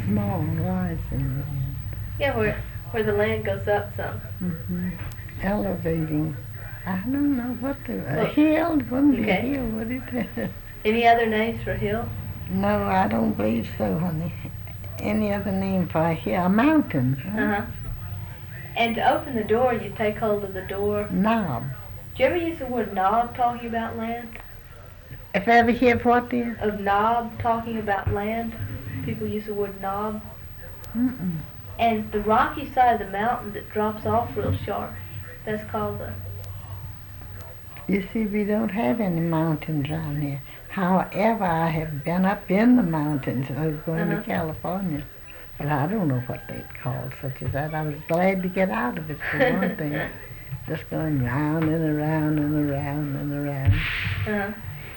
small rising land. Yeah, where the land goes up some. Mm-hmm. Elevating. I don't know what a Well, hill. Wouldn't be a okay. hill, would it? Any other names for hill? No, I don't believe so, honey. Any other name for a hill? A mountain. Huh? Uh-huh. And to open the door, you take hold of the door. Knob. Do you ever use the word knob talking about land? If I ever hear what there? Of knob talking about land, people use the word knob. Mm-mm. And the rocky side of the mountain that drops off real sharp, that's called a... You see, we don't have any mountains around here. However, I have been up in the mountains. I was going to California. But I don't know what they'd call such as that. I was glad to get out of it, for one thing. Just going round and around and around and around. Uh-huh.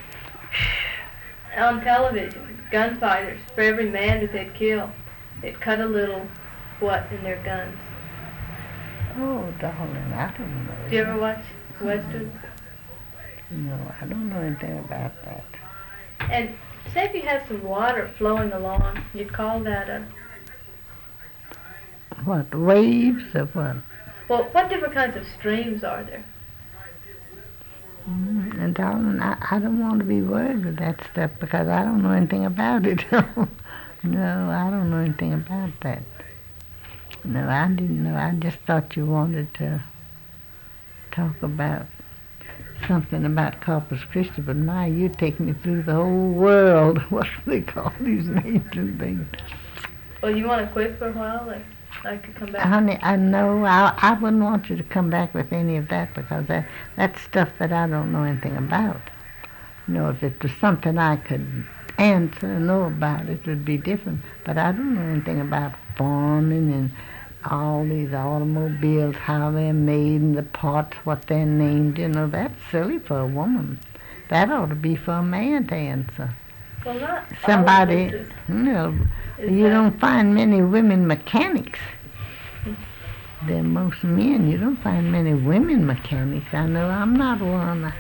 On television, gunfighters, for every man that they'd kill, they'd cut a little what in their guns. Oh, darling, I don't know. Do you ever watch westerns? No, I don't know anything about that. And say if you have some water flowing along, you'd call that a... What, waves or what? Well, what different kinds of streams are there? And darling, I don't want to be worried with that stuff because I don't know anything about it. No, I don't know anything about that. No, I didn't know. I just thought you wanted to talk about something about Corpus Christi, but my, you take me through the whole world. What do they call these names and things? Well, you want to quit for a while, or I could come back? Honey, I know. I wouldn't want you to come back with any of that because that's stuff that I don't know anything about. You know, if it was something I could answer and know about, it would be different. But I don't know anything about farming and all these automobiles, how they're made, and the parts, what they're named. You know, that's silly for a woman. That ought to be for a man to answer. Well, not Somebody, all of this you don't find many women mechanics. They're most men. You don't find many women mechanics. I know I'm not one.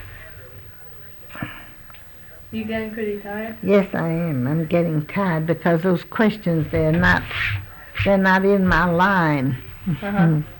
You getting pretty tired? Yes, I am. I'm getting tired because those questions, they're not in my line. Uh-huh.